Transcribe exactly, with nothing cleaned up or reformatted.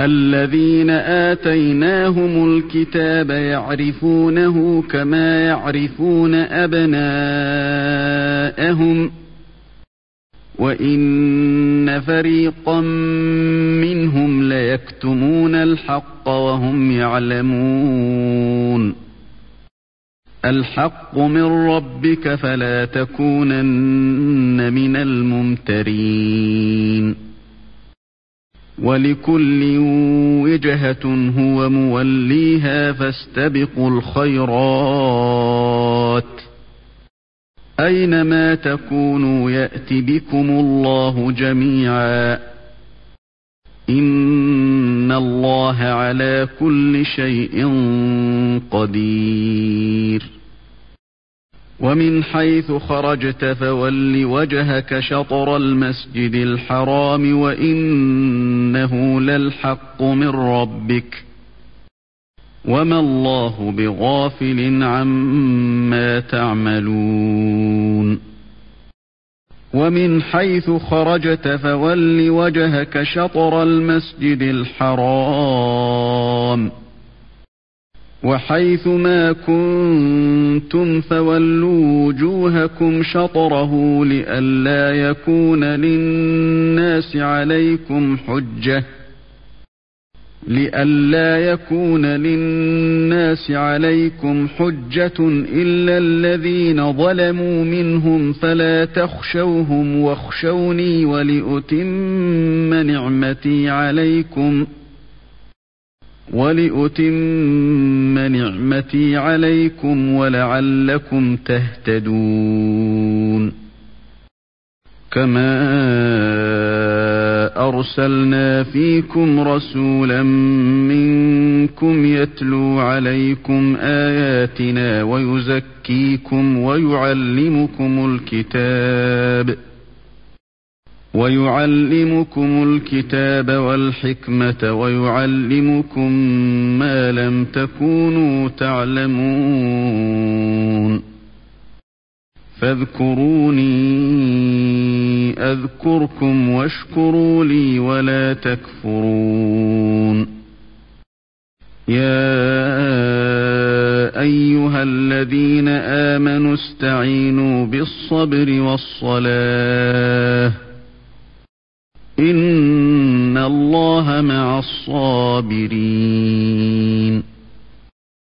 الذين آتيناهم الكتاب يعرفونه كما يعرفون أبناءهم وإن فريقا منهم ليكتمون الحق وهم يعلمون الحق من ربك فلا تكونن من الممترين ولكل وجهة هو موليها فاستبقوا الخيرات أينما تكونوا يأت بكم الله جميعا إن الله على كل شيء قدير ومن حيث خرجت فول وجهك شطر المسجد الحرام وإنه للحق من ربك وما الله بغافل عما تعملون ومن حيث خرجت فول وجهك شطر المسجد الحرام وحيث ما كنتم فولوا وجوهكم شطره لئلا يكون للناس عليكم حجة لئلا يكون للناس عليكم حجة إلا الذين ظلموا منهم فلا تخشوهم واخشوني ولأتم نعمتي عليكم ولأتم نعمتي عليكم ولعلكم تهتدون كما أرسلنا فيكم رسولا منكم يتلو عليكم آياتنا ويزكيكم ويعلمكم الكتاب ويعلمكم الكتاب والحكمة ويعلمكم ما لم تكونوا تعلمون فاذكروني أذكركم واشكروا لي ولا تكفرون يا أيها الذين آمنوا استعينوا بالصبر والصلاة إن الله مع الصابرين